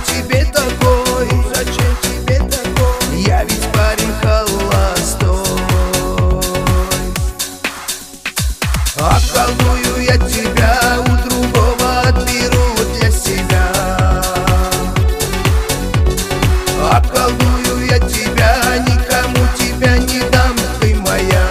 тебе такой? Зачем тебе такой? Я ведь парень холостой. Околдую я тебя, у другого отберу для себя. Околдую я тебя, никому тебя не дам, ты моя.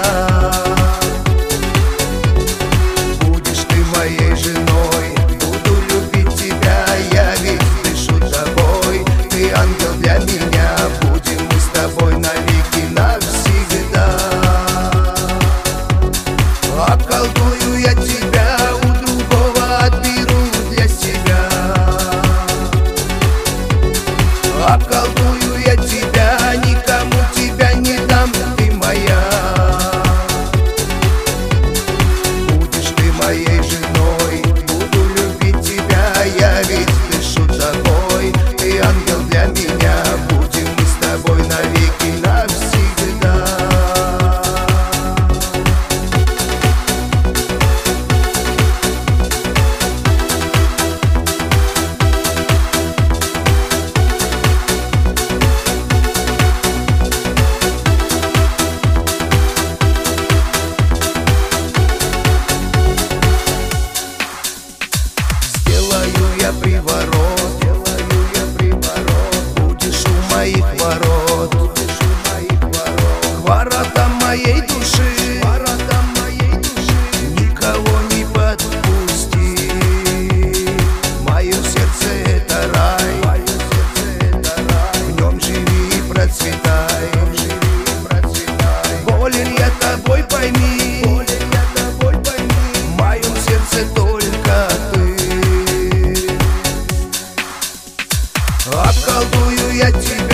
Будешь ты моей женой, буду любить тебя, я ведь дышу тобой. Ты ангел для меня, будем мы с тобой навеки, навсегда. Околдую я тебя, у другого отберу для себя. Околдую я тебя, никому тебя не дам, ты моя. Будешь ты моей женой, буду любить тебя, я ведь дышу тобой. Ты ангел для меня, будем мы с тобой навеки, навсегда. Сделаю я приворот, будешь у моих ворот, воротам моей души, никого не подпусти. Мое сердце это рай, в нем живи и процветай. Болен я тобой, пойми, в моем сердце только ты. Околдую я тебя.